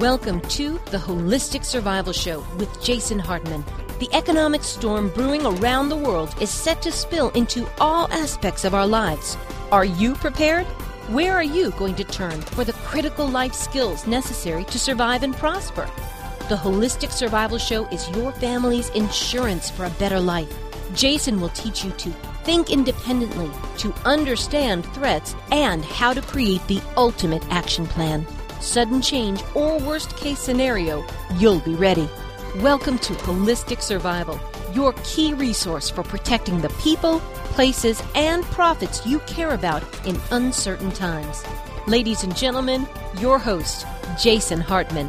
Welcome to the Holistic Survival Show with Jason Hartman. The economic storm brewing around the world is set to spill into all aspects of our lives. Are you prepared? Where are you going to turn for the critical life skills necessary to survive and prosper? The Holistic Survival Show is your family's insurance for a better life. Jason will teach you to think independently, to understand threats, and how to create the ultimate action plan. Sudden change or worst case scenario, you'll be ready. Welcome to Holistic Survival, your key resource for protecting the people, places, and profits you care about in uncertain times. Ladies and gentlemen, your host, Jason Hartman.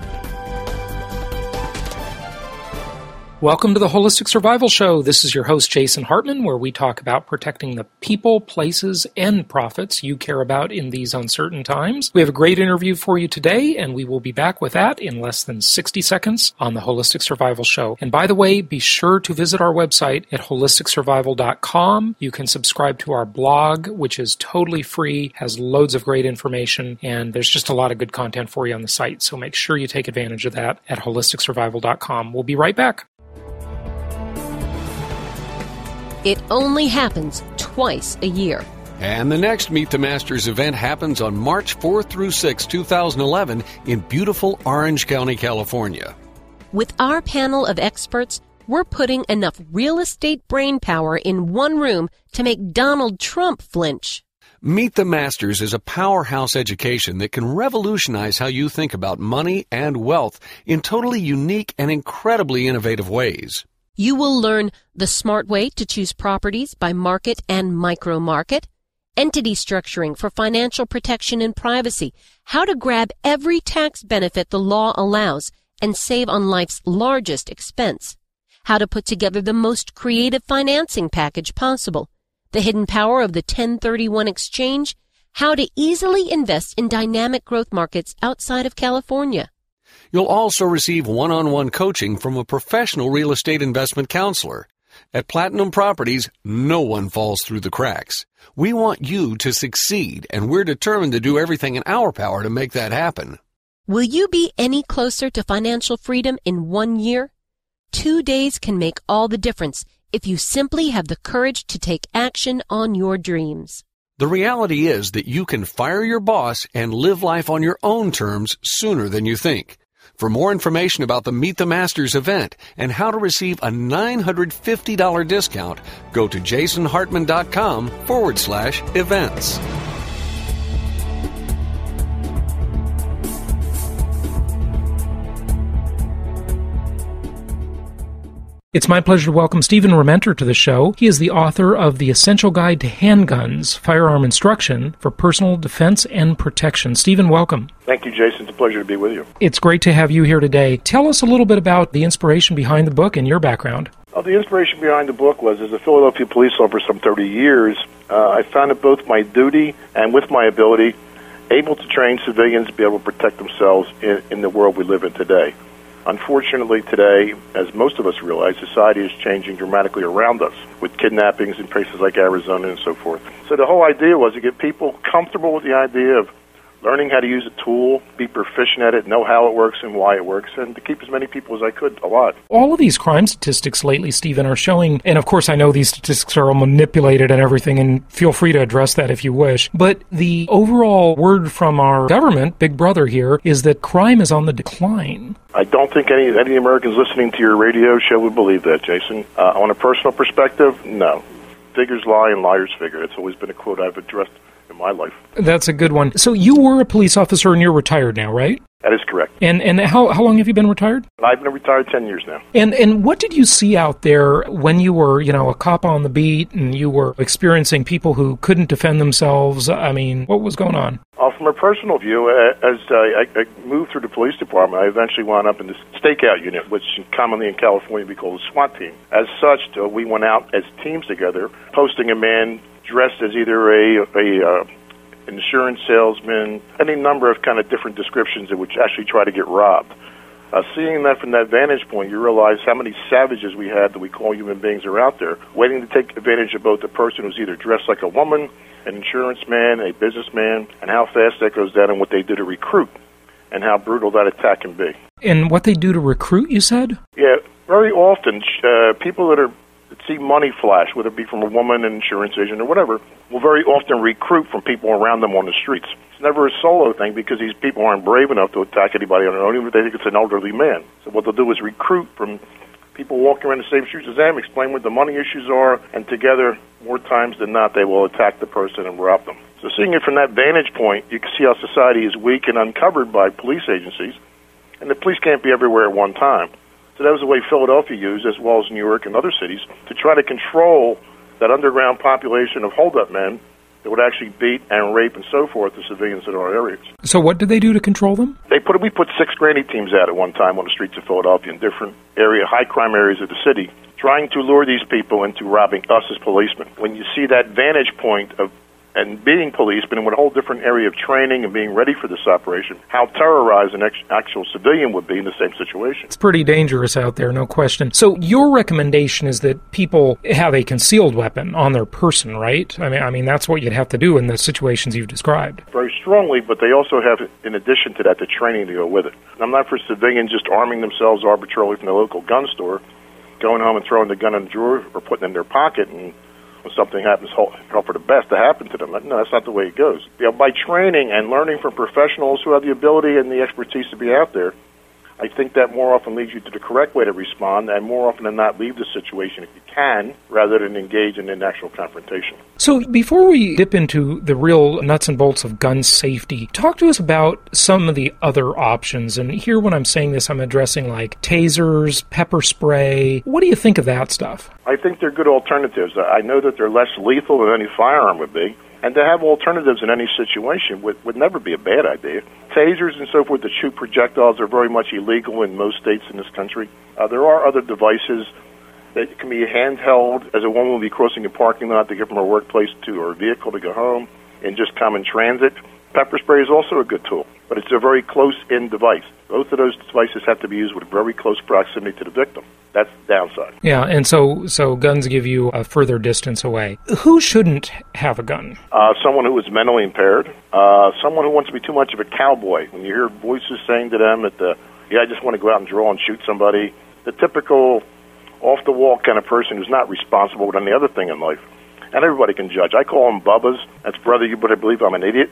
Welcome to the Holistic Survival Show. This is your host, Jason Hartman, where we talk about protecting the people, places, and profits you care about in these uncertain times. We have a great interview for you today, and we will be back with that in less than 60 seconds on the Holistic Survival Show. And by the way, be sure to visit our website at holisticsurvival.com. You can subscribe to our blog, which is totally free, has loads of great information, and there's just a lot of good content for you on the site. So make sure you take advantage of that at holisticsurvival.com. We'll be right back. It only happens twice a year. And the next Meet the Masters event happens on March 4th through 6, 2011 in beautiful Orange County, California. With our panel of experts, we're putting enough real estate brainpower in one room to make Donald Trump flinch. Meet the Masters is a powerhouse education that can revolutionize how you think about money and wealth in totally unique and incredibly innovative ways. You will learn the smart way to choose properties by market and micro-market, entity structuring for financial protection and privacy, how to grab every tax benefit the law allows and save on life's largest expense, how to put together the most creative financing package possible, the hidden power of the 1031 exchange, how to easily invest in dynamic growth markets outside of California. You'll also receive one-on-one coaching from a professional real estate investment counselor. At Platinum Properties, no one falls through the cracks. We want you to succeed, and we're determined to do everything in our power to make that happen. Will you be any closer to financial freedom in 1 year? 2 days can make all the difference if you simply have the courage to take action on your dreams. The reality is that you can fire your boss and live life on your own terms sooner than you think. For more information about the Meet the Masters event and how to receive a $950 discount, go to jasonhartman.com/events. It's my pleasure to welcome Stephen Rementer to the show. He is the author of The Essential Guide to Handguns, Firearm Instruction for Personal Defense and Protection. Stephen, welcome. Thank you, Jason. It's a pleasure to be with you. It's great to have you here today. Tell us a little bit about the inspiration behind the book and your background. Well, the inspiration behind the book was, as a Philadelphia police officer for some 30 years, I found it both my duty and with my ability able to train civilians to be able to protect themselves in the world we live in today. Unfortunately, today, as most of us realize, society is changing dramatically around us with kidnappings in places like Arizona and so forth. So the whole idea was to get people comfortable with the idea of learning how to use a tool, be proficient at it, know how it works and why it works, and to keep as many people as I could alive. All of these crime statistics lately, Stephen, are showing, and of course I know these statistics are all manipulated and everything, and feel free to address that if you wish, but the overall word from our government, Big Brother here, is that crime is on the decline. I don't think any Americans listening to your radio show would believe that, Jason. On a personal perspective, no. Figures lie and liars figure. It's always been a quote I've addressed in my life. That's a good one. So you were a police officer and you're retired now, right? That is correct. And how long have you been retired? I've been retired 10 years now. And what did you see out there when you were, a cop on the beat and you were experiencing people who couldn't defend themselves? I mean, what was going on? From a personal view, as I moved through the police department, I eventually wound up in the stakeout unit, which commonly in California we call the SWAT team. As such, we went out as teams together, posting a man dressed as either a insurance salesman, any number of kind of different descriptions that would actually try to get robbed. Seeing that from that vantage point, you realize how many savages we had that we call human beings are out there, waiting to take advantage of both the person who's either dressed like a woman, an insurance man, a businessman, and how fast that goes down and what they do to recruit and how brutal that attack can be. And what they do to recruit, you said? Yeah, very often people that see money flash, whether it be from a woman, an insurance agent, or whatever, will very often recruit from people around them on the streets. It's never a solo thing because these people aren't brave enough to attack anybody on their own, even if they think it's an elderly man. So what they'll do is recruit from people walking around the same streets as them, explain what the money issues are, and together, more times than not, they will attack the person and rob them. So seeing it from that vantage point, you can see how society is weak and uncovered by police agencies, and the police can't be everywhere at one time. So that was the way Philadelphia used, as well as New York and other cities, to try to control that underground population of hold-up men that would actually beat and rape and so forth the civilians in our areas. So what did they do to control them? We put 6 granny teams out at one time on the streets of Philadelphia in different high crime areas of the city, trying to lure these people into robbing us as policemen. When you see that vantage point of and being policemen in a whole different area of training and being ready for this operation, how terrorized an actual civilian would be in the same situation. It's pretty dangerous out there, no question. So your recommendation is that people have a concealed weapon on their person, right? I mean that's what you'd have to do in the situations you've described. Very strongly, but they also have, in addition to that, the training to go with it. I'm not for civilians just arming themselves arbitrarily from the local gun store, going home and throwing the gun in the drawer or putting it in their pocket and when something happens, hope for the best to happen to them. No, that's not the way it goes. By training and learning from professionals who have the ability and the expertise to be out there, I think that more often leads you to the correct way to respond, and more often than not leave the situation if you can, rather than engage in an actual confrontation. So before we dip into the real nuts and bolts of gun safety, talk to us about some of the other options. And here when I'm saying this, I'm addressing like tasers, pepper spray. What do you think of that stuff? I think they're good alternatives. I know that they're less lethal than any firearm would be. And to have alternatives in any situation would never be a bad idea. Tasers and so forth that shoot projectiles are very much illegal in most states in this country. There are other devices that can be handheld, as a woman will be crossing a parking lot to get from her workplace to her vehicle to go home in just common transit. Pepper spray is also a good tool, but it's a very close-in device. Both of those devices have to be used with very close proximity to the victim. That's the downside. Yeah, and so guns give you a further distance away. Who shouldn't have a gun? Someone who is mentally impaired. Someone who wants to be too much of a cowboy. When you hear voices saying to them I just want to go out and draw and shoot somebody. The typical off-the-wall kind of person who's not responsible with any other thing in life. And everybody can judge. I call them Bubbas. That's brother, you better believe I'm an idiot.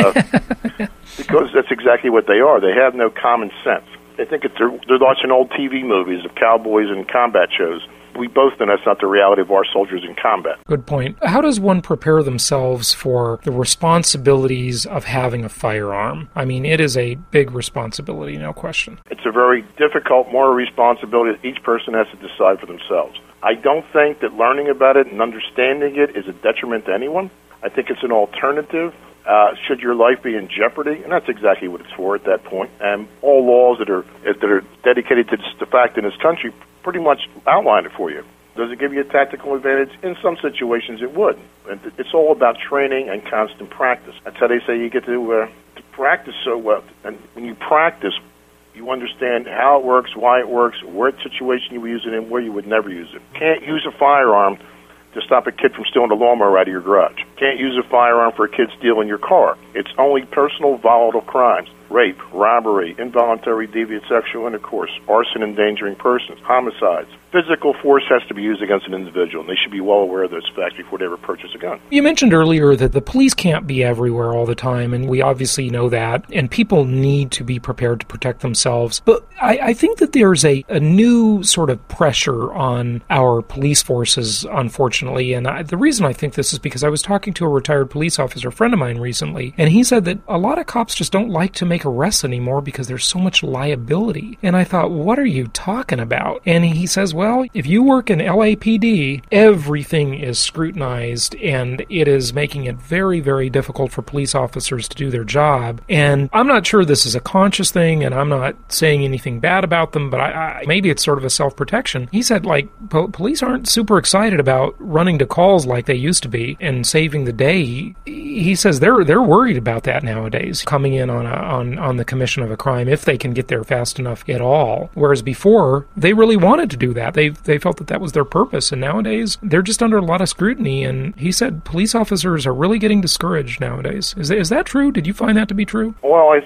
Because that's exactly what they are. They have no common sense. They think they're watching old TV movies of cowboys and combat shows. We both know that's not the reality of our soldiers in combat. Good point. How does one prepare themselves for the responsibilities of having a firearm? I mean, it is a big responsibility, no question. It's a very difficult moral responsibility that each person has to decide for themselves. I don't think that learning about it and understanding it is a detriment to anyone. I think it's an alternative. Should your life be in jeopardy, and that's exactly what it's for at that point. And all laws that are dedicated to the fact in this country pretty much outline it for you. Does it give you a tactical advantage? In some situations, it would. And it's all about training and constant practice. That's how they say you get to practice so well. And when you practice, you understand how it works, why it works, what situation you would use it in, where you would never use it. Can't use a firearm to stop a kid from stealing a lawnmower out of your garage. Can't use a firearm for a kid stealing your car. It's only personal volatile crimes. Rape, robbery, involuntary deviant sexual intercourse, arson, endangering persons, homicides. Physical force has to be used against an individual, and they should be well aware of those facts before they ever purchase a gun. You mentioned earlier that the police can't be everywhere all the time, and we obviously know that, and people need to be prepared to protect themselves. But I think that there's a new sort of pressure on our police forces, unfortunately, and the reason I think this is because I was talking to a retired police officer friend of mine recently, and he said that a lot of cops just don't like to make arrests anymore because there's so much liability. And I thought, what are you talking about? And he says, well, if you work in LAPD, everything is scrutinized, and it is making it very, very difficult for police officers to do their job. And I'm not sure this is a conscious thing, and I'm not saying anything bad about them, but maybe it's sort of a self-protection. He said, police aren't super excited about running to calls like they used to be and saving the day. He says they're worried about that nowadays, coming in on the commission of a crime, if they can get there fast enough at all. Whereas before, they really wanted to do that. They felt that was their purpose, and nowadays they're just under a lot of scrutiny. And he said police officers are really getting discouraged nowadays. Is that true? Did you find that to be true? Well, I think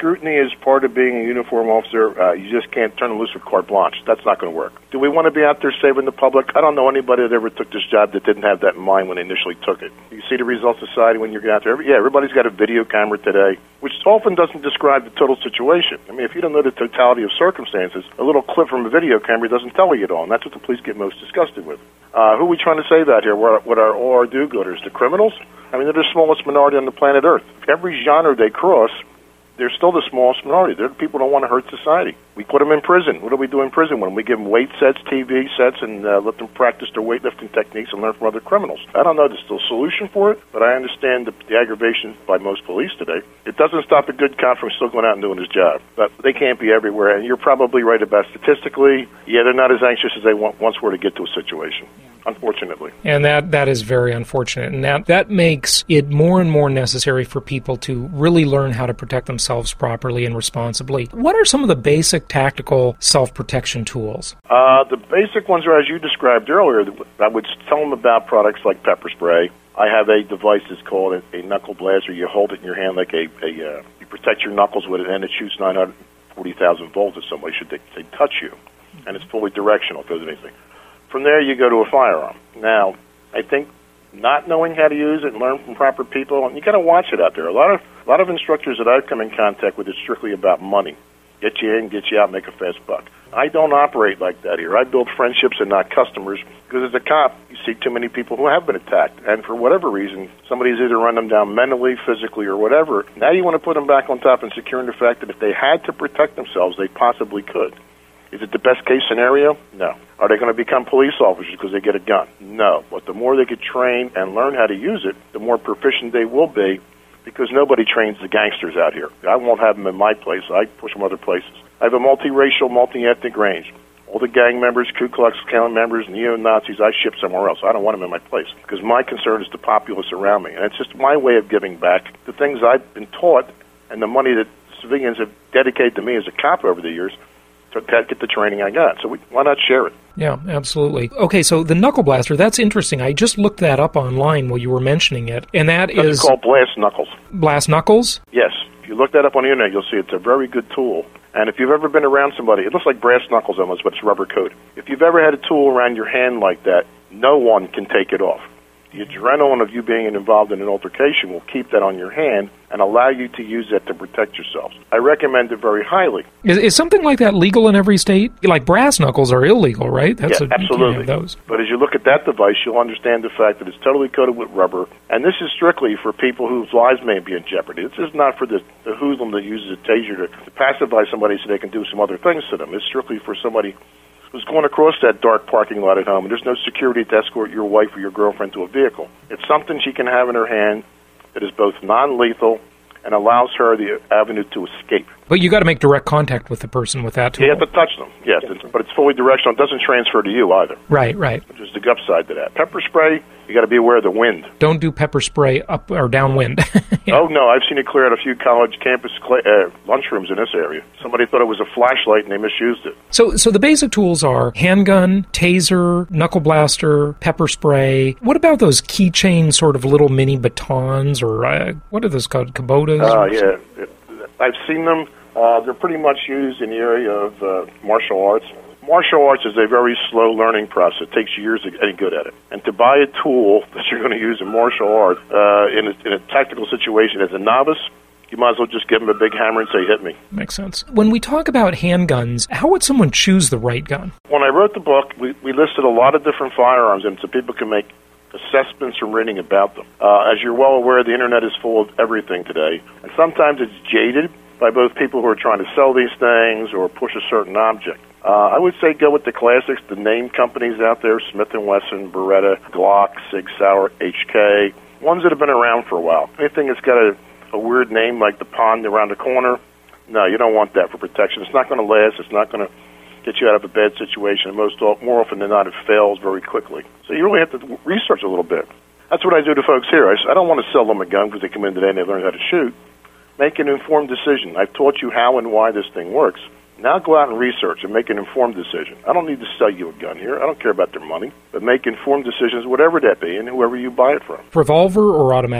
scrutiny is part of being a uniform officer. You just can't turn them loose with carte blanche. That's not going to work. Do we want to be out there saving the public? I don't know anybody that ever took this job that didn't have that in mind when they initially took it. You see the results of society when you're out there. Everybody's got a video camera today, which often doesn't describe the total situation. I mean, if you don't know the totality of circumstances, a little clip from a video camera doesn't tell you it all, and that's what the police get most disgusted with. Who are we trying to save out here? What are all our do-gooders? The criminals? I mean, they're the smallest minority on the planet Earth. Every genre they cross, they're still the smallest minority. They're the people who don't want to hurt society. We put them in prison. What do we do in prison when we give them weight sets, TV sets, and let them practice their weightlifting techniques and learn from other criminals? I don't know if there's still a solution for it, but I understand the aggravation by most police today. It doesn't stop a good cop from still going out and doing his job, but they can't be everywhere. And you're probably right about statistically, they're not as anxious as they once were to get to a situation. Unfortunately. And that is very unfortunate. And that makes it more and more necessary for people to really learn how to protect themselves properly and responsibly. What are some of the basic tactical self-protection tools? The basic ones are, as you described earlier. I would tell them about products like pepper spray. I have a device that's called a knuckle blaster. You hold it in your hand like you protect your knuckles with it, and it shoots 940,000 volts if somebody should they touch you. And it's fully directional, it goes anything. From there, you go to a firearm. Now, I think not knowing how to use it and learn from proper people, and you got to watch it out there. A lot of instructors that I've come in contact with, it's strictly about money. Get you in, get you out, make a fast buck. I don't operate like that here. I build friendships and not customers, because as a cop, you see too many people who have been attacked, and for whatever reason, somebody's either run them down mentally, physically, or whatever. Now you want to put them back on top and securing the fact that if they had to protect themselves, they possibly could. Is it the best case scenario? No. Are they going to become police officers because they get a gun? No. But the more they get trained and learn how to use it, the more proficient they will be, because nobody trains the gangsters out here. I won't have them in my place. I push them other places. I have a multiracial, multi-ethnic range. All the gang members, Ku Klux Klan members, neo-Nazis, I ship somewhere else. I don't want them in my place, because my concern is the populace around me. And it's just my way of giving back the things I've been taught and the money that civilians have dedicated to me as a cop over the years to get the training I got. So why not share it? Yeah, absolutely. Okay, so the knuckle blaster, that's interesting. I just looked that up online while you were mentioning it, and it's called Blast Knuckles. Blast Knuckles? Yes. If you look that up on the internet, you'll see it's a very good tool. And if you've ever been around somebody, it looks like brass knuckles almost, but it's rubber coated. If you've ever had a tool around your hand like that, no one can take it off. The adrenaline of you being involved in an altercation will keep that on your hand and allow you to use that to protect yourselves. I recommend it very highly. Is something like that legal in every state? Like brass knuckles are illegal, right? Absolutely. You can't have those. But as you look at that device, you'll understand the fact that it's totally coated with rubber, and this is strictly for people whose lives may be in jeopardy. This is not for the hoodlum that uses a taser to pacify somebody so they can do some other things to them. It's strictly for somebody who's going across that dark parking lot at home, and there's no security to escort your wife or your girlfriend to a vehicle. It's something she can have in her hand that is both non-lethal and allows her the avenue to escape. But you got to make direct contact with the person with that tool. You have to touch them, yes, but it's fully directional. It doesn't transfer to you either. Right. Which is the upside to that. Pepper spray, you got to be aware of the wind. Don't do pepper spray up or downwind. Yeah. Oh, no, I've seen it clear out a few college campus lunchrooms in this area. Somebody thought it was a flashlight and they misused it. So the basic tools are handgun, taser, knuckle blaster, pepper spray. What about those keychain sort of little mini batons, or what are those called, Kubotas? Yeah, I've seen them. They're pretty much used in the area of martial arts. Martial arts is a very slow learning process. It takes years to get any good at it. And to buy a tool that you're going to use in martial art in a tactical situation as a novice, you might as well just give them a big hammer and say, hit me. Makes sense. When we talk about handguns, how would someone choose the right gun? When I wrote the book, we listed a lot of different firearms, and so people can make assessments from reading about them. As you're well aware, the Internet is full of everything today, and sometimes it's jaded by both people who are trying to sell these things or push a certain object. I would say go with the classics, the name companies out there, Smith & Wesson, Beretta, Glock, Sig Sauer, HK, ones that have been around for a while. Anything that's got a weird name like the pond around the corner, no, you don't want that for protection. It's not going to last. It's not going to get you out of a bad situation. More often than not, it fails very quickly. So you really have to research a little bit. That's what I do to folks here. I don't want to sell them a gun because they come in today and they learn how to shoot. Make an informed decision. I've taught you how and why this thing works. Now go out and research and make an informed decision. I don't need to sell you a gun here. I don't care about their money. But make informed decisions, whatever that be, and whoever you buy it from. Revolver or automatic?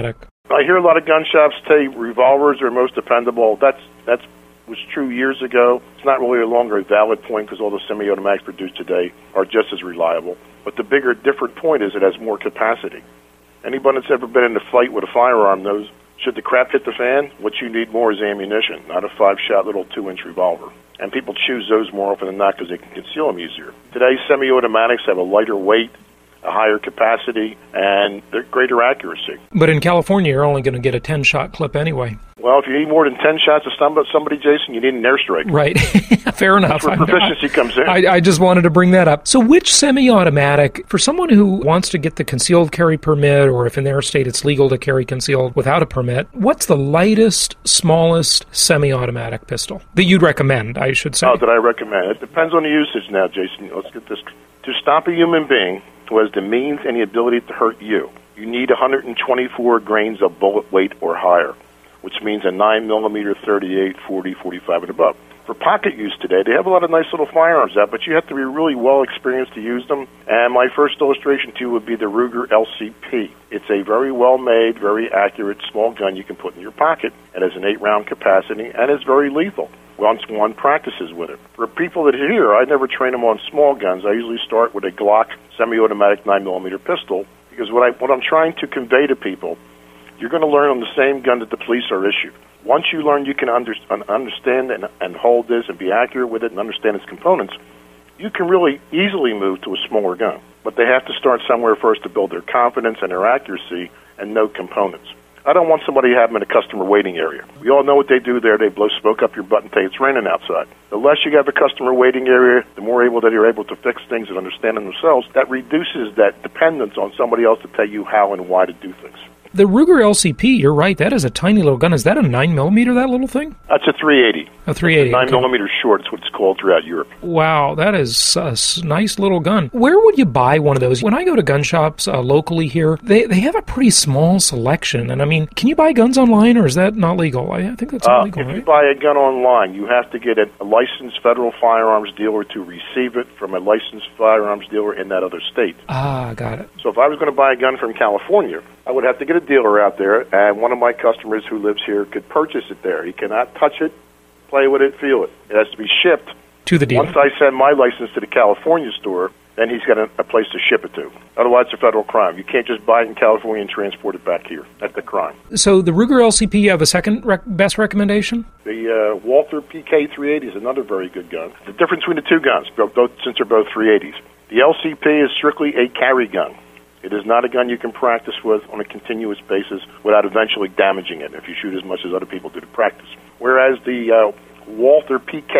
I hear a lot of gun shops say revolvers are most dependable. That was true years ago. It's not really longer a valid point because all the semi-automatics produced today are just as reliable. But the bigger, different point is it has more capacity. Anybody that's ever been in a fight with a firearm knows, should the crap hit the fan, what you need more is ammunition, not a 5-shot little 2-inch revolver. And people choose those more often than not because they can conceal them easier. Today's semi-automatics have a lighter weight, a higher capacity, and they're greater accuracy. But in California, you're only going to get a 10-shot clip anyway. Well, if you need more than 10 shots of somebody, Jason, you need an airstrike. Right. Fair enough. That's where proficiency comes in. I just wanted to bring that up. So which semi-automatic, for someone who wants to get the concealed carry permit, or if in their state it's legal to carry concealed without a permit, what's the lightest, smallest semi-automatic pistol that you'd recommend, I should say? Oh, that I recommend. It depends on the usage now, Jason. Let's get this. To stop a human being who has the means and the ability to hurt you, you need 124 grains of bullet weight or higher, which means a 9mm, 38, 40, 45, and above. For pocket use today, they have a lot of nice little firearms out, but you have to be really well experienced to use them. And my first illustration to you would be the Ruger LCP. It's a very well-made, very accurate, small gun you can put in your pocket. It has an 8-round capacity, and it's very lethal once one practices with it. For people that hear, I never train them on small guns. I usually start with a Glock semi-automatic 9mm pistol, because what I'm trying to convey to people, you're going to learn on the same gun that the police are issued. Once you learn you can understand and hold this and be accurate with it and understand its components, you can really easily move to a smaller gun. But they have to start somewhere first to build their confidence and their accuracy and know components. I don't want somebody having in a customer waiting area. We all know what they do there. They blow smoke up your butt and tell you it's raining outside. The less you have a customer waiting area, the more able that you're able to fix things and understand them themselves. That reduces that dependence on somebody else to tell you how and why to do things. The Ruger LCP, you're right, that is a tiny little gun. Is that a 9mm, that little thing? That's a 380. A 380. 9mm short is what it's called throughout Europe. Wow, that is a nice little gun. Where would you buy one of those? When I go to gun shops locally here, they have a pretty small selection. And I mean, can you buy guns online, or is that not legal? I think that's illegal, right? If you buy a gun online, you have to get a licensed federal firearms dealer to receive it from a licensed firearms dealer in that other state. Ah, got it. So if I was going to buy a gun from California, I would have to get a dealer out there, and one of my customers who lives here could purchase it there. He cannot touch it, play with it, feel it. It has to be shipped to the dealer. Once I send my license to the California store, then he's got a place to ship it to. Otherwise, it's a federal crime. You can't just buy it in California and transport it back here. That's the crime. So the Ruger LCP, you have a second best recommendation? The Walther PK380 is another very good gun. The difference between the two guns, since they're both 380s. The LCP is strictly a carry gun. It is not a gun you can practice with on a continuous basis without eventually damaging it if you shoot as much as other people do to practice. Whereas the Walther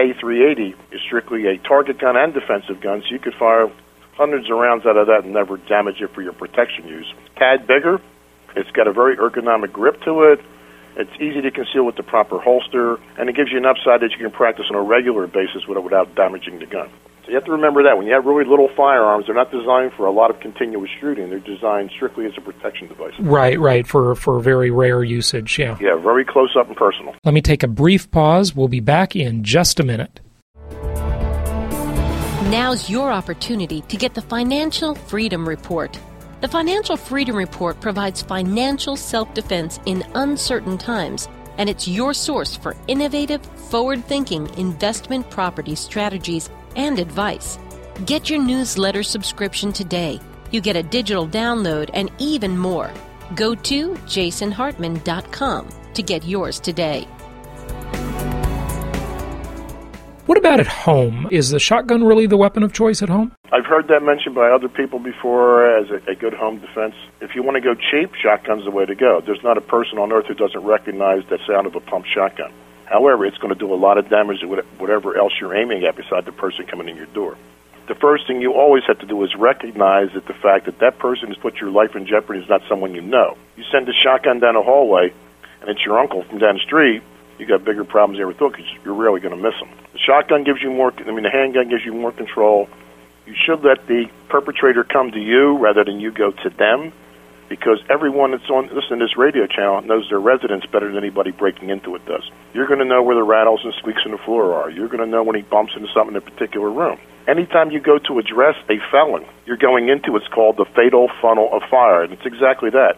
PK380 is strictly a target gun and defensive gun, so you could fire hundreds of rounds out of that and never damage it for your protection use. Tad bigger, it's got a very ergonomic grip to it, it's easy to conceal with the proper holster, and it gives you an upside that you can practice on a regular basis without damaging the gun. So you have to remember that when you have really little firearms, they're not designed for a lot of continuous shooting. They're designed strictly as a protection device. Right, for very rare usage, yeah. Yeah, very close up and personal. Let me take a brief pause. We'll be back in just a minute. Now's your opportunity to get the Financial Freedom Report. The Financial Freedom Report provides financial self-defense in uncertain times, and it's your source for innovative, forward-thinking investment property strategies and advice. Get your newsletter subscription today. You get a digital download and even more. Go to jasonhartman.com to get yours today. What about at home? Is the shotgun really the weapon of choice at home? I've heard that mentioned by other people before as a good home defense. If you want to go cheap, shotgun's the way to go. There's not a person on earth who doesn't recognize the sound of a pump shotgun. However, it's going to do a lot of damage to whatever else you're aiming at beside the person coming in your door. The first thing you always have to do is recognize that the fact that that person has put your life in jeopardy is not someone you know. You send a shotgun down a hallway, and it's your uncle from down the street, you got bigger problems than you ever thought because you're rarely going to miss them. The shotgun gives you the handgun gives you more control. You should let the perpetrator come to you rather than you go to them, because everyone that's listening to this radio channel knows their residence better than anybody breaking into it does. You're going to know where the rattles and squeaks in the floor are. You're going to know when he bumps into something in a particular room. Anytime you go to address a felon, you're going into what's called the fatal funnel of fire, and it's exactly that.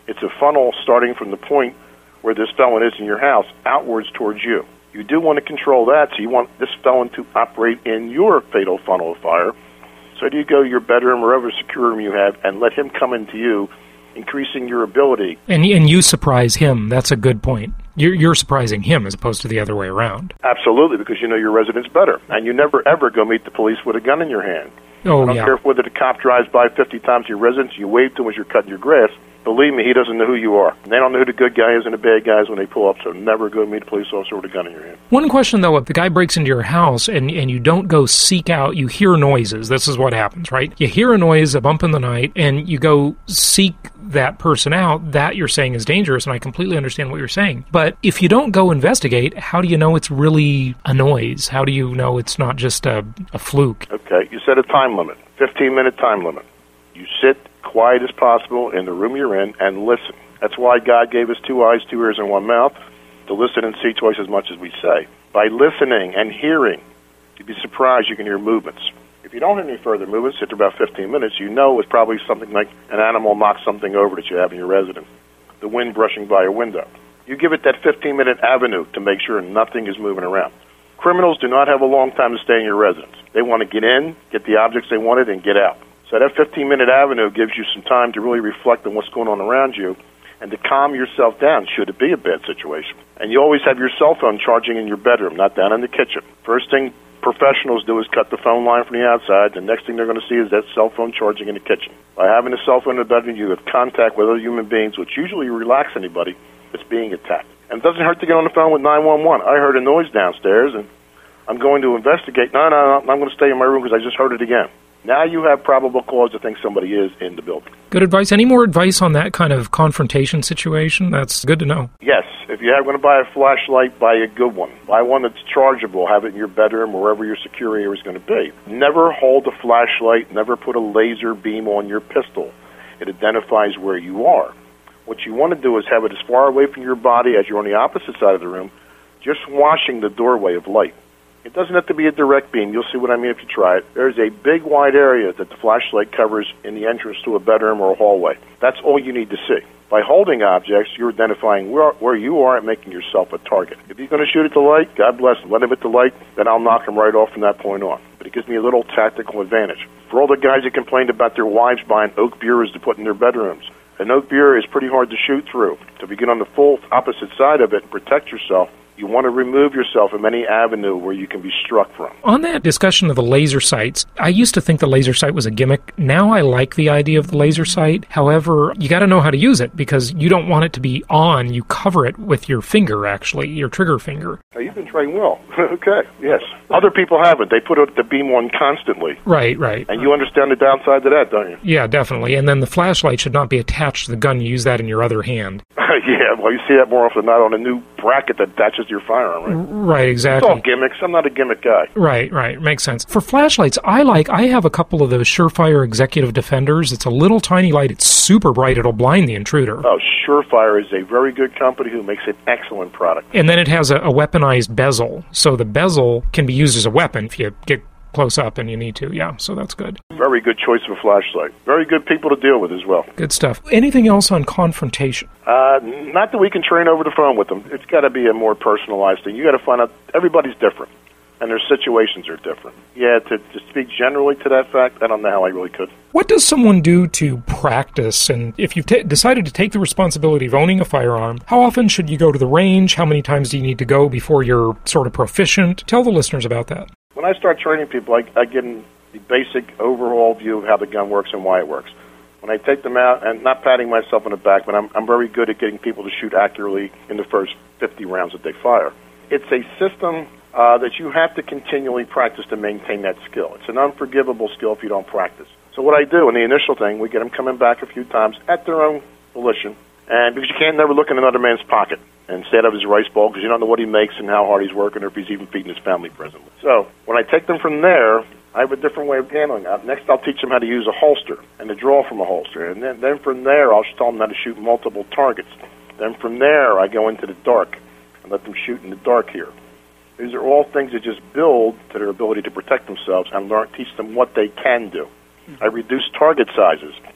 It's a funnel starting from the point where this felon is in your house outwards towards you. You do want to control that, so you want this felon to operate in your fatal funnel of fire. So do you go to your bedroom or whatever secure room you have and let him come into you, increasing your ability. And you surprise him. That's a good point. You're surprising him as opposed to the other way around. Absolutely, because you know your residents better. And you never, ever go meet the police with a gun in your hand. Oh, I don't care whether the cop drives by 50 times your residence, you wave to him as you're cutting your grass. Believe me, he doesn't know who you are. They don't know who the good guy is and the bad guy is when they pull up, so never go meet a police officer with a gun in your hand. One question, though, if the guy breaks into your house and you don't go seek out, you hear noises, this is what happens, right? You hear a noise, a bump in the night, and you go seek that person out, that you're saying is dangerous, and I completely understand what you're saying. But if you don't go investigate, how do you know it's really a noise? How do you know it's not just a fluke? Okay, you set a time limit, 15-minute time limit. You sit quiet as possible in the room you're in and listen. That's why God gave us 2 eyes, 2 ears, and 1 mouth, to listen and see twice as much as we say. By listening and hearing, you'd be surprised you can hear movements. If you don't hear any further movements after about 15 minutes, you know it's probably something like an animal knocked something over that you have in your residence, the wind brushing by a window. You give it that 15-minute avenue to make sure nothing is moving around. Criminals do not have a long time to stay in your residence. They want to get in, get the objects they wanted, and get out. So that 15-minute avenue gives you some time to really reflect on what's going on around you and to calm yourself down should it be a bad situation. And you always have your cell phone charging in your bedroom, not down in the kitchen. First thing professionals do is cut the phone line from the outside. The next thing they're going to see is that cell phone charging in the kitchen. By having a cell phone in the bedroom, you have contact with other human beings, which usually relax anybody that's being attacked. And it doesn't hurt to get on the phone with 911. I heard a noise downstairs, and I'm going to investigate. No, I'm going to stay in my room because I just heard it again. Now you have probable cause to think somebody is in the building. Good advice. Any more advice on that kind of confrontation situation? That's good to know. Yes. If you're going to buy a flashlight, buy a good one. Buy one that's chargeable. Have it in your bedroom or wherever your secure area is going to be. Never hold a flashlight. Never put a laser beam on your pistol. It identifies where you are. What you want to do is have it as far away from your body as you're on the opposite side of the room, just washing the doorway of light. It doesn't have to be a direct beam. You'll see what I mean if you try it. There's a big, wide area that the flashlight covers in the entrance to a bedroom or a hallway. That's all you need to see. By holding objects, you're identifying where you are and making yourself a target. If you're going to shoot at the light, God bless him. Let him hit the light, then I'll knock him right off from that point on. But it gives me a little tactical advantage. For all the guys that complained about their wives buying oak bureaus to put in their bedrooms, an oak bureau is pretty hard to shoot through. So if you get on the full opposite side of it and protect yourself, you want to remove yourself from any avenue where you can be struck from. On that discussion of the laser sights, I used to think the laser sight was a gimmick. Now I like the idea of the laser sight. However, you got to know how to use it because you don't want it to be on. You cover it with your finger, actually, your trigger finger. Oh, you've been trained well. Okay, yes. Other people haven't. They put the beam on constantly. Right. And you understand the downside to that, don't you? Yeah, definitely. And then the flashlight should not be attached to the gun. You use that in your other hand. Yeah, well, you see that more often than not on a new bracket that attaches to your firearm, right? Right, exactly. It's all gimmicks. I'm not a gimmick guy. Right. Makes sense. For flashlights, I have a couple of those Surefire Executive Defenders. It's a little tiny light. It's super bright. It'll blind the intruder. Oh, Surefire is a very good company who makes an excellent product. And then it has a weaponized bezel. So the bezel can be used as a weapon if you get close up and you need to. Yeah, so that's good. Very good choice of a flashlight. Very good people to deal with as well. Good stuff. Anything else on confrontation? Not that we can train over the phone with them. It's got to be a more personalized thing. You got to find out everybody's different, and their situations are different. Yeah, to speak generally to that fact, I don't know how I really could. What does someone do to practice? And if you've decided to take the responsibility of owning a firearm, how often should you go to the range? How many times do you need to go before you're sort of proficient? Tell the listeners about that. When I start training people, I give them the basic overall view of how the gun works and why it works. When I take them out, and not patting myself on the back, but I'm very good at getting people to shoot accurately in the first 50 rounds that they fire. It's a system that you have to continually practice to maintain that skill. It's an unforgivable skill if you don't practice. So what I do in the initial thing, we get them coming back a few times at their own volition, and because you can't never look in another man's pocket and say out of his rice bowl because you don't know what he makes and how hard he's working or if he's even feeding his family presently. So when I take them from there, I have a different way of handling it. Next, I'll teach them how to use a holster and to draw from a holster. And then from there, I'll tell them how to shoot multiple targets. Then from there, I go into the dark and let them shoot in the dark here. These are all things that just build to their ability to protect themselves and teach them what they can do. I reduce target sizes.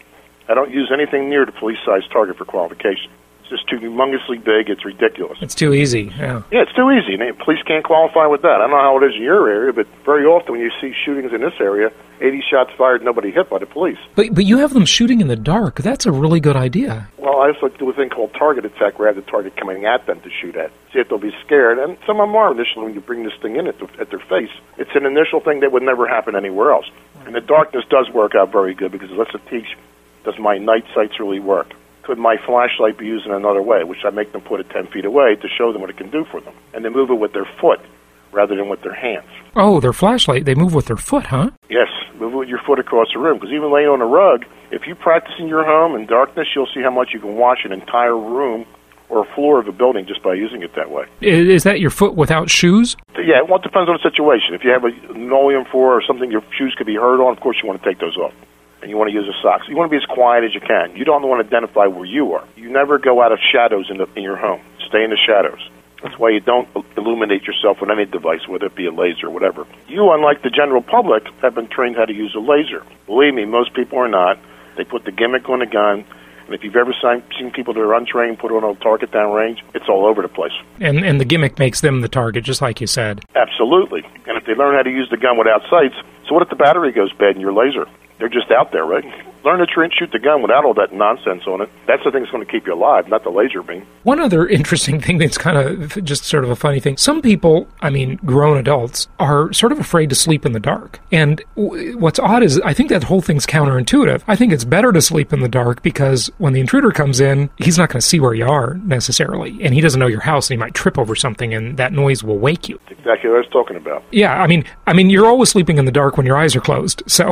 I don't use anything near the police-sized target for qualification. It's just too humongously big. It's ridiculous. It's too easy, yeah. Yeah, it's too easy. Police can't qualify with that. I don't know how it is in your area, but very often when you see shootings in this area, 80 shots fired, nobody hit by the police. But you have them shooting in the dark. That's a really good idea. Well, I also do a thing called target attack, where I have the target coming at them to shoot at. See if they'll be scared. And some of them are initially when you bring this thing in at their face. It's an initial thing that would never happen anywhere else. And the darkness does work out very good because it lets them teach, does my night sights really work? Could my flashlight be used in another way, which I make them put it 10 feet away to show them what it can do for them. And they move it with their foot rather than with their hands. Oh, their flashlight, they move with their foot, huh? Yes, move it with your foot across the room. Because even laying on a rug, if you practice in your home in darkness, you'll see how much you can wash an entire room or a floor of a building just by using it that way. Is that your foot without shoes? Yeah, well, it depends on the situation. If you have a linoleum floor or something your shoes could be hurt on, of course you want to take those off. And you want to use the socks. You want to be as quiet as you can. You don't want to identify where you are. You never go out of shadows in your home. Stay in the shadows. That's why you don't illuminate yourself with any device, whether it be a laser or whatever. You, unlike the general public, have been trained how to use a laser. Believe me, most people are not. They put the gimmick on the gun, and if you've ever seen people that are untrained put on a target down range, it's all over the place. And the gimmick makes them the target, just like you said. Absolutely. And if they learn how to use the gun without sights, so what if the battery goes bad in your laser? They're just out there, right? Learn to shoot the gun without all that nonsense on it. That's the thing that's going to keep you alive, not the laser beam. One other interesting thing that's kind of just sort of a funny thing. Some people, I mean, grown adults, are sort of afraid to sleep in the dark. And what's odd is I think that whole thing's counterintuitive. I think it's better to sleep in the dark because when the intruder comes in, he's not going to see where you are necessarily. And he doesn't know your house, and he might trip over something, and that noise will wake you. That's exactly what I was talking about. Yeah, I mean, you're always sleeping in the dark when your eyes are closed, so...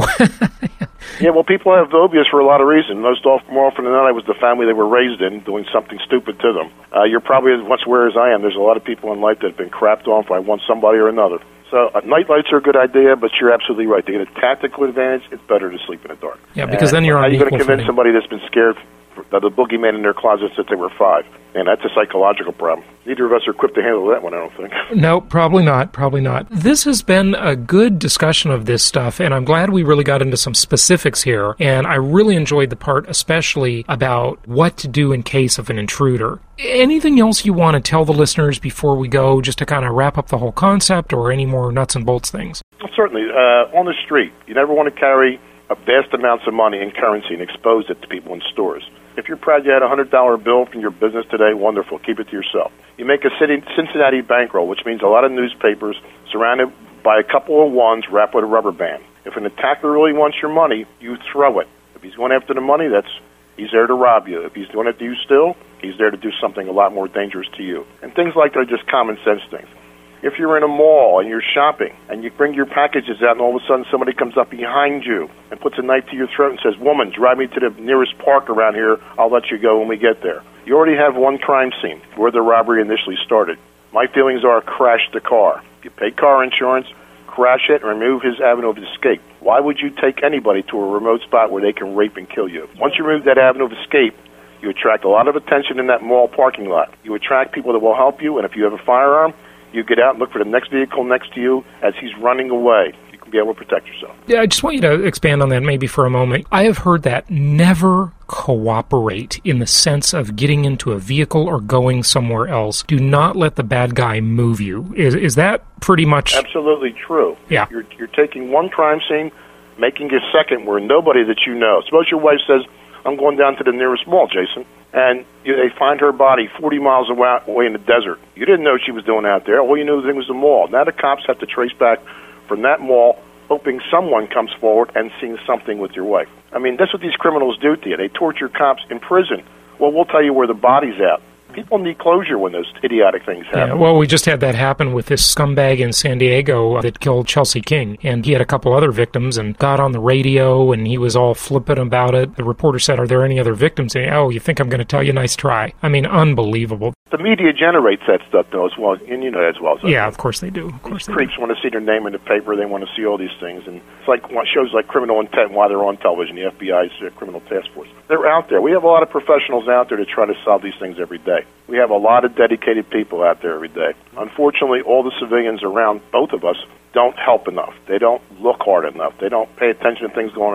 Yeah, well, people have phobias for a lot of reasons. More often than not, it was the family they were raised in doing something stupid to them. You're probably as much aware as I am. There's a lot of people in life that have been crapped on by somebody or another. So night lights are a good idea, but you're absolutely right. To get a tactical advantage, it's better to sleep in the dark. Yeah, because then you're on equal footing. How are you going to convince somebody that's been scared that the boogeyman in their closet since they were 5? And that's a psychological problem. Neither of us are equipped to handle that one, I don't think. No, probably not. Probably not. This has been a good discussion of this stuff, and I'm glad we really got into some specifics here. And I really enjoyed the part especially about what to do in case of an intruder. Anything else you want to tell the listeners before we go, just to kind of wrap up the whole concept, or any more nuts and bolts things? Certainly. On the street, you never want to carry vast amounts of money in currency and expose it to people in stores. If you're proud you had a $100 bill from your business today, wonderful. Keep it to yourself. You make a Cincinnati bankroll, which means a lot of newspapers surrounded by a couple of ones wrapped with a rubber band. If an attacker really wants your money, you throw it. If he's going after the money, he's there to rob you. If he's going after you still, he's there to do something a lot more dangerous to you. And things like that are just common sense things. If you're in a mall and you're shopping and you bring your packages out and all of a sudden somebody comes up behind you and puts a knife to your throat and says, "Woman, drive me to the nearest park around here. I'll let you go when we get there." You already have one crime scene where the robbery initially started. My feelings are crash the car. If you pay car insurance, crash it and remove his avenue of escape. Why would you take anybody to a remote spot where they can rape and kill you? Once you remove that avenue of escape, you attract a lot of attention in that mall parking lot. You attract people that will help you, and if you have a firearm, you get out and look for the next vehicle next to you as he's running away. You can be able to protect yourself. Yeah, I just want you to expand on that maybe for a moment. I have heard that never cooperate in the sense of getting into a vehicle or going somewhere else. Do not let the bad guy move you. Is that pretty much... Absolutely true. Yeah. You're taking one crime scene, making a second where nobody that you know. Suppose your wife says, "I'm going down to the nearest mall, Jason." And they find her body 40 miles away in the desert. You didn't know what she was doing out there. All you knew was the mall. Now the cops have to trace back from that mall, hoping someone comes forward and sees something with your wife. I mean, that's what these criminals do to you. They torture cops in prison. Well, we'll tell you where the body's at. People need closure when those idiotic things happen. Yeah, well, we just had that happen with this scumbag in San Diego that killed Chelsea King, and he had a couple other victims and got on the radio, and he was all flippant about it. The reporter said, "Are there any other victims?" And, "Oh, you think I'm going to tell you? Nice try." I mean, unbelievable. The media generates that stuff, though, as well, and you know that as well as I do. Yeah, of course they do. Of course, these creeps want to see their name in the paper. They want to see all these things, and it's like shows like Criminal Intent and why they're on television. The FBI's Criminal Task Force. They're out there. We have a lot of professionals out there to try to solve these things every day. We have a lot of dedicated people out there every day. Unfortunately, all the civilians around both of us don't help enough. They don't look hard enough. They don't pay attention to things going around.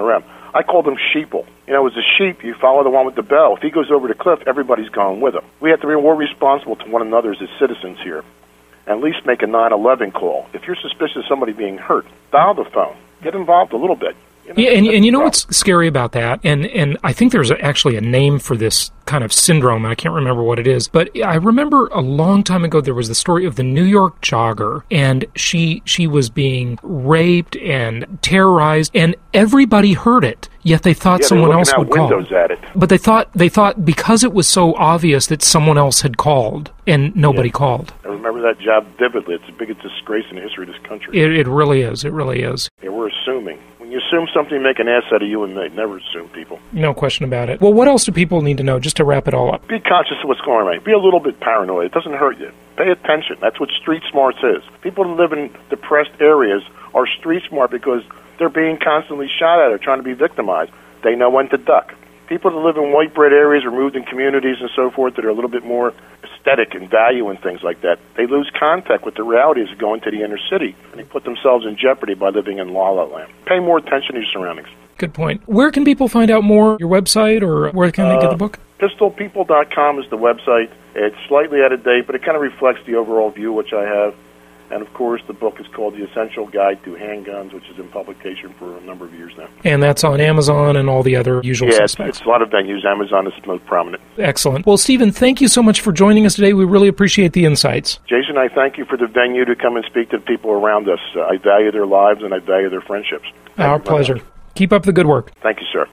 I called them sheeple. You know, as a sheep, you follow the one with the bell. If he goes over the cliff, everybody's going with him. We have to be more responsible to one another as citizens here, and at least make a 911 call. If you're suspicious of somebody being hurt, dial the phone. Get involved a little bit. Yeah, and you know what's scary about that? And I think there's actually a name for this kind of syndrome. I can't remember what it is. But I remember a long time ago there was the story of the New York jogger, and she was being raped and terrorized, and everybody heard it. Yet they thought someone else would call. At it. But they thought because it was so obvious that someone else had called, and nobody called. I remember that job vividly. It's the biggest disgrace in the history of this country. It really is. It really is. Yeah, we're assuming. When you assume something, make an ass out of you and me. Never assume people. No question about it. Well, what else do people need to know, just to wrap it all up? Be conscious of what's going on. Be a little bit paranoid. It doesn't hurt you. Pay attention. That's what street smarts is. People who live in depressed areas are street smart because they're being constantly shot at or trying to be victimized. They know when to duck. People that live in white bread areas or moved in communities and so forth that are a little bit more aesthetic and value and things like that, they lose contact with the realities of going to the inner city, and they put themselves in jeopardy by living in La La Land. Pay more attention to your surroundings. Good point. Where can people find out more? Your website, or where can they get the book? Pistolpeople.com is the website. It's slightly out of date, but it kind of reflects the overall view which I have. And, of course, the book is called The Essential Guide to Handguns, which is in publication for a number of years now. And that's on Amazon and all the other usual suspects. It's a lot of venues. Amazon is the most prominent. Excellent. Well, Stephen, thank you so much for joining us today. We really appreciate the insights. Jason, I thank you for the venue to come and speak to the people around us. I value their lives and I value their friendships. Our pleasure. Keep up the good work. Thank you, sir.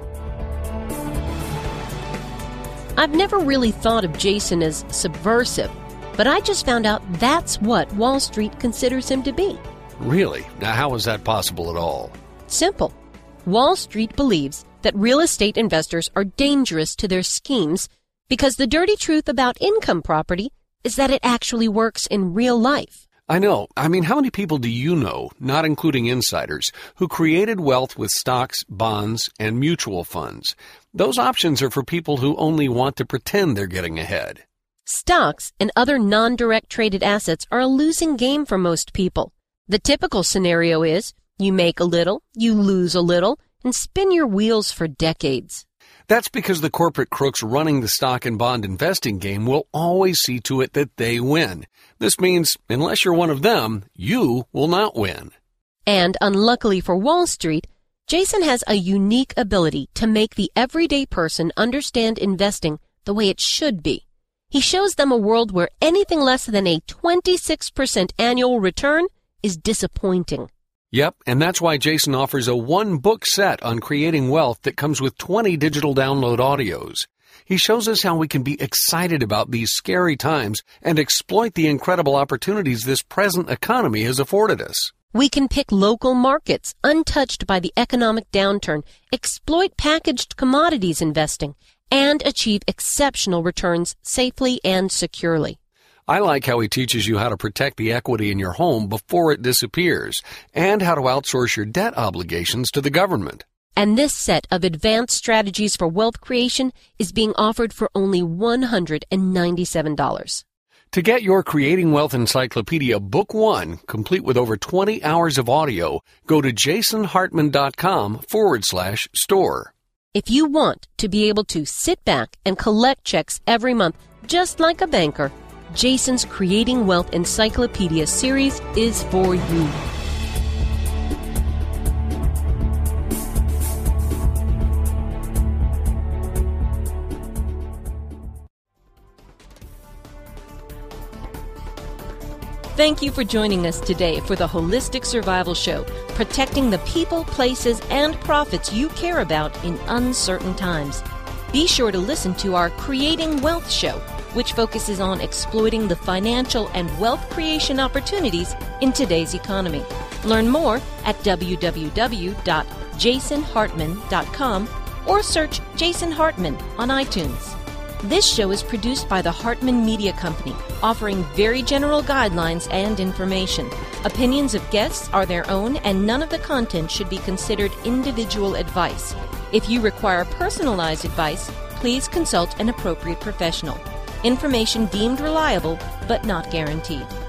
I've never really thought of Jason as subversive, but I just found out that's what Wall Street considers him to be. Really? Now, how is that possible at all? Simple. Wall Street believes that real estate investors are dangerous to their schemes because the dirty truth about income property is that it actually works in real life. I know. I mean, how many people do you know, not including insiders, who created wealth with stocks, bonds, and mutual funds? Those options are for people who only want to pretend they're getting ahead. Stocks and other non-direct traded assets are a losing game for most people. The typical scenario is you make a little, you lose a little, and spin your wheels for decades. That's because the corporate crooks running the stock and bond investing game will always see to it that they win. This means, unless you're one of them, you will not win. And unluckily for Wall Street, Jason has a unique ability to make the everyday person understand investing the way it should be. He shows them a world where anything less than a 26% annual return is disappointing. Yep, and that's why Jason offers a one-book set on creating wealth that comes with 20 digital download audios. He shows us how we can be excited about these scary times and exploit the incredible opportunities this present economy has afforded us. We can pick local markets untouched by the economic downturn, exploit packaged commodities investing, and achieve exceptional returns safely and securely. I like how he teaches you how to protect the equity in your home before it disappears and how to outsource your debt obligations to the government. And this set of advanced strategies for wealth creation is being offered for only $197. To get your Creating Wealth Encyclopedia Book 1, complete with over 20 hours of audio, go to jasonhartman.com/store. If you want to be able to sit back and collect checks every month, just like a banker, Jason's Creating Wealth Encyclopedia series is for you. Thank you for joining us today for the Holistic Survival Show, protecting the people, places, and profits you care about in uncertain times. Be sure to listen to our Creating Wealth show, which focuses on exploiting the financial and wealth creation opportunities in today's economy. Learn more at www.jasonhartman.com or search Jason Hartman on iTunes. This show is produced by the Hartman Media Company, offering very general guidelines and information. Opinions of guests are their own, and none of the content should be considered individual advice. If you require personalized advice, please consult an appropriate professional. Information deemed reliable, but not guaranteed.